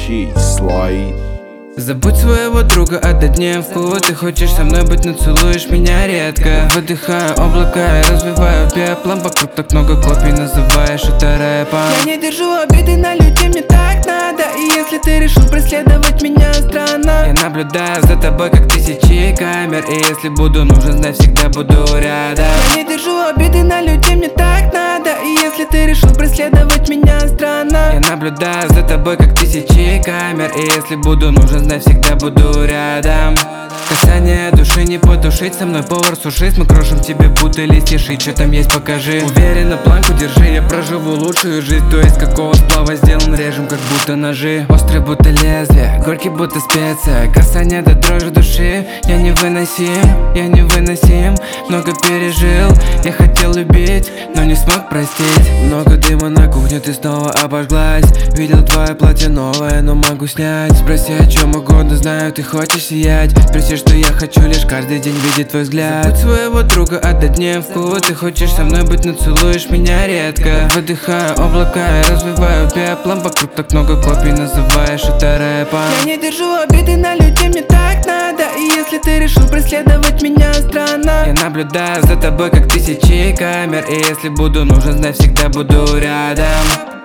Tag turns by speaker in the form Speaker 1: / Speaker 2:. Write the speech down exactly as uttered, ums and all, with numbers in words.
Speaker 1: She slide.
Speaker 2: Забудь своего друга, отдай дневку. Ты хочешь со мной быть, но целуешь меня редко. Выдыхаю облака и развиваю пеплом. Вокруг так много копий, называешь это рэпом.
Speaker 3: Я не держу обиды на людей, мне так надо. И если ты решил преследовать меня, странно.
Speaker 2: Я наблюдаю за тобой, как тысячи камер. И если буду нужен, знай, всегда буду рядом.
Speaker 3: Я не держу обиды на людей, мне так надо. И если ты решил преследовать меня, странно.
Speaker 2: Я наблюдаю за тобой, как тысячи камер. И если буду нужен, знай, всегда буду рядом. Касание души не потушить, со мной повар сушист. Мы крошим тебе будто листья шить, что там есть, покажи. Уверенно планку держи, я проживу лучшую жизнь. То есть какого сплава сделан, режем как будто ножи. Острый будто лезвие, горький будто специя. Касание до дрожи души, я невыносим, я невыносим. Много пережил, я хотел любить, но не смог простить. Много дыма на кухне, ты снова обожглась. Видел твое платье новое, но могу снять. Спроси о чем угодно, знаю, ты хочешь сиять. Спроси, что я хочу, лишь каждый день видеть твой взгляд. Забудь своего друга, отдай дневку. Ты хочешь со мной быть, но целуешь меня редко. Выдыхаю облака и развиваю пеплом. Вокруг так много копий, называешь это рэпом.
Speaker 3: Я не держу обиды на людей, мне так надо. И если ты решил преследовать меня, странно.
Speaker 2: Я наблюдаю за тобой, как тысячи камер. И если буду нужен, знай, всегда буду рядом.